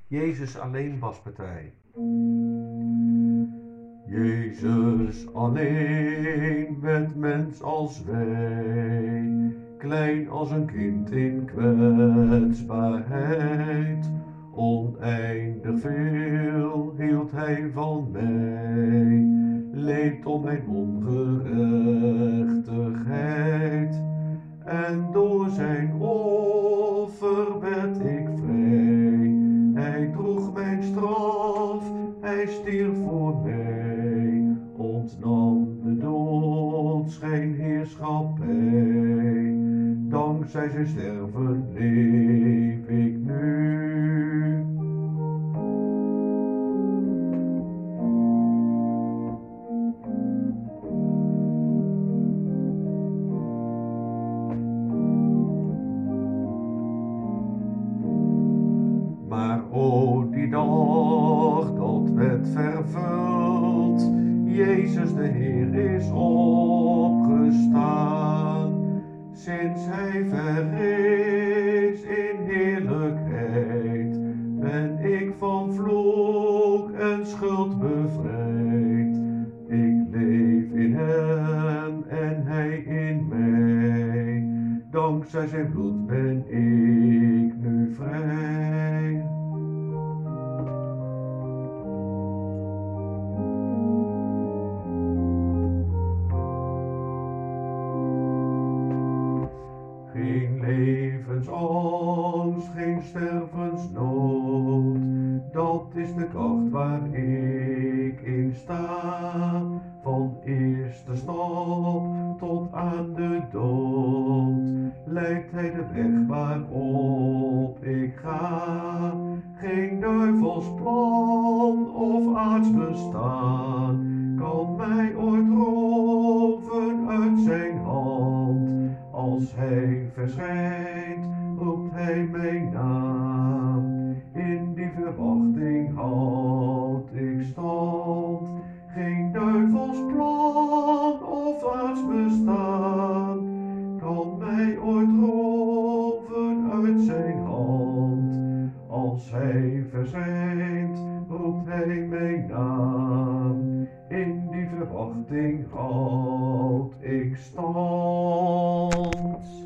Jezus alleen waspartij. Jezus alleen met mens als wij, klein als een kind in kwetsbaarheid. Oneindig veel hield hij van mij, leed om mijn ongerechtigheid. En door zijn offer werd ik vrij. Hij droeg mijn straf, hij stierf voor mij, ontnam de dood geen heerschappij. Dankzij zijn sterven leef ik nu. Maar o die dag dat werd vervuld, Jezus de Heer is opgestaan. Sinds hij verrees in heerlijkheid, ben ik van vloek en schuld bevrijd. Ik leef in hem en hij in mij, dankzij zijn bloed ben ik nu vrij. Geen levensangst, geen stervensnood, dat is de kracht waar ik in sta. Van eerste stap tot aan de dood, leidt hij de weg waarop ik ga. Geen duivels plan of aards bestaan kan mij ooit roven uit zijn hand. Als hij verschijnt, roept hij mijn naam. In die verwachting houd ik stand. Geen duivels plan of aards bestaan kan mij ooit roven uit zijn hand. Als hij verschijnt, roept hij mijn naam. In die verwachting houd ik stand.